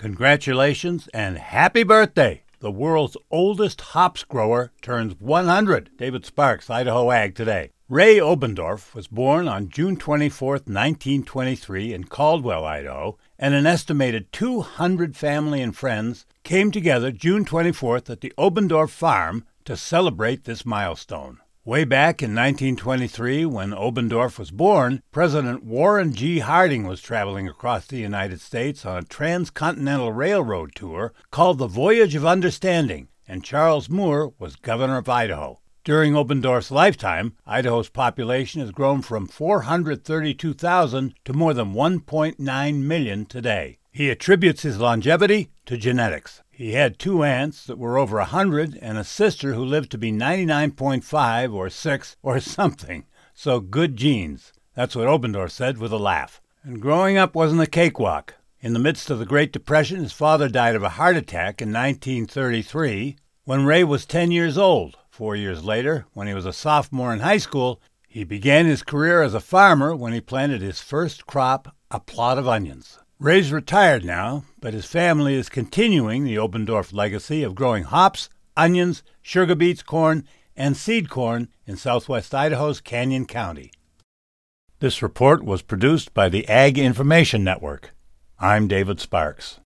Congratulations and happy birthday! The world's oldest hops grower turns 100. David Sparks, Idaho Ag Today. Ray Obendorf was born on June 24, 1923 in Caldwell, Idaho, and an estimated 200 family and friends came together June 24th at the Obendorf farm to celebrate this milestone. Way back in 1923, when Obendorf was born, President Warren G. Harding was traveling across the United States on a transcontinental railroad tour called the Voyage of Understanding, and Charles Moore was governor of Idaho. During Obendorf's lifetime, Idaho's population has grown from 432,000 to more than 1.9 million today. He attributes his longevity to genetics. He had two aunts that were over 100 and a sister who lived to be 99.5 or 6 or something. So good genes. That's what Obendorf said with a laugh. And growing up wasn't a cakewalk. In the midst of the Great Depression, his father died of a heart attack in 1933 when Ray was 10 years old. 4 years later, when he was a sophomore in high school, he began his career as a farmer when he planted his first crop, a plot of onions. Ray's retired now, but his family is continuing the Obendorf legacy of growing hops, onions, sugar beets, corn, and seed corn in southwest Idaho's Canyon County. This report was produced by the Ag Information Network. I'm David Sparks.